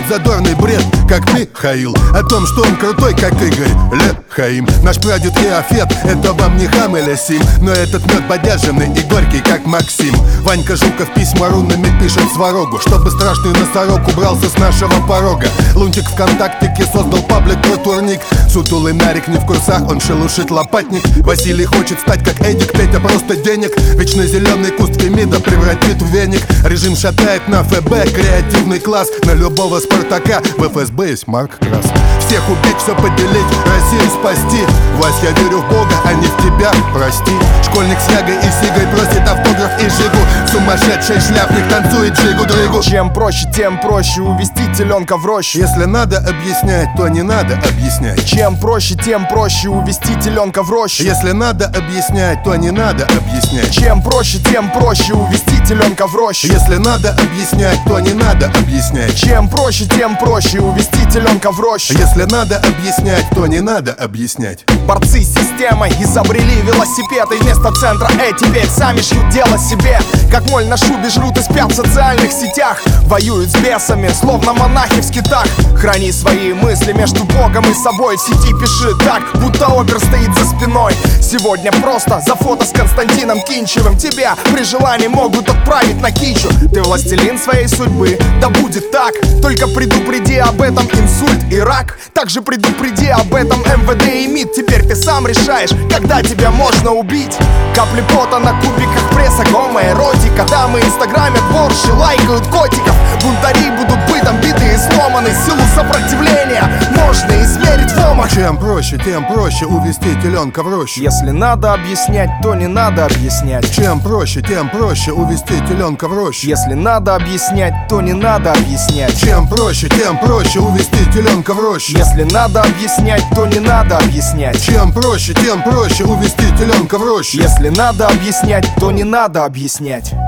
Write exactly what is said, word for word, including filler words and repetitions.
задорный бред, как Михаил, о том, что он крутой, как Игорь Лехаим. Наш прадед Иофет, это вам не Хам или Сим, но этот мед бодяженный и горький, как Максим. Ванька Жуков письма рунами пишет сварогу, чтобы страшный носорог убрался с нашего порога. Лунтик ВКонтактике создал паблик про турник. Сутулый нарик не в курсах, он шелушит лопатник. Василий хочет стать как Эдик, Петя просто денег. Вечно зеленый куст Фемида превратит в веник. Режим шатает на ФБ, креативный класс. На любого Спартака в эф эс бэ есть Марк Крас. Всех убить, все поделить, Россию спасти. Вась, я верю в Бога, а не в тебя, прости. Школьник с ягой и сигой просит автограф и жигу. Сумасшедший шляпник танцует джигу-дрыгу. Чем проще, тем проще увести теленка в рощу. Если надо объяснять, то не надо объяснять. Чем проще, тем проще увести теленка в рощу. Если надо объяснять, то не надо объяснять. Чем проще, тем проще увести теленка в рощу. Если надо объяснять, то не надо объяснять. Чем проще, тем проще увести теленка в рощу. Если надо объяснять, то не надо объяснять. Борцы с системой изобрели велосипед, и вместо центра Э теперь сами шьют дело себе. Как моль на шубе жрут и спят в социальных сетях. Воюют с бесами, словно монахи в скитах. Храни свои мысли между Богом и собой. В сети пиши так, будто опер стоит за спиной. Сегодня просто за фото с Константином Кинчевым тебя при желании могут отправить на кичу. Ты властелин своей судьбы, да будет так. Только предупреди об этом инсульт и рак. Также предупреди об этом эм вэ дэ и МИД. Теперь ты сам решаешь, когда тебя можно убить. Капли пота на кубиках пресса, гомоэротика. Дамы инстаграмят борщи, лайкают котиков. Бунтари будут бытом биты и сломаны. Силу сопротивления можно измерить в омах. Чем проще, тем проще увести теленка в рощу. Если надо объяснять, то не надо объяснять. Чем проще, тем проще увести теленка в рощу. Если надо объяснять, то не надо объяснять. Чем проще, тем проще увести теленка в рощу. Если надо объяснять, то не надо объяснять. Чем проще, тем проще увести теленка в рощу. Если надо объяснять, то не надо объяснять.